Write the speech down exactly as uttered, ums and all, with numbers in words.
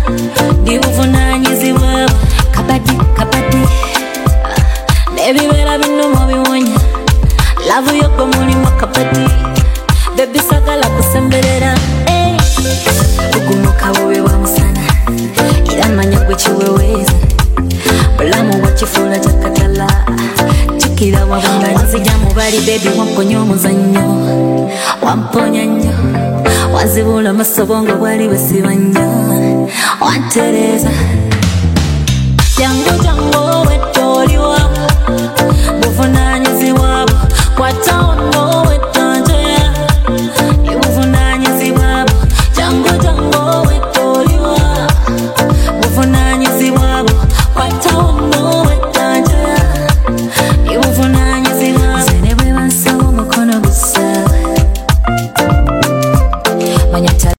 ndibuvunanyizibwa kabadi kabadi nebibera bino mubiwonya lavu yoko mulimu kabadi baby sagala kusemberera eh ugumuka wowe wa musana iramanya gwe kiweweza bulamu wakifula jakatala chikira wabanga nzija mubali baby wamponya omuzannyo wamponya nnyo wazibula amasobongo bwali bwesiba nnyo wantereza jangu jangu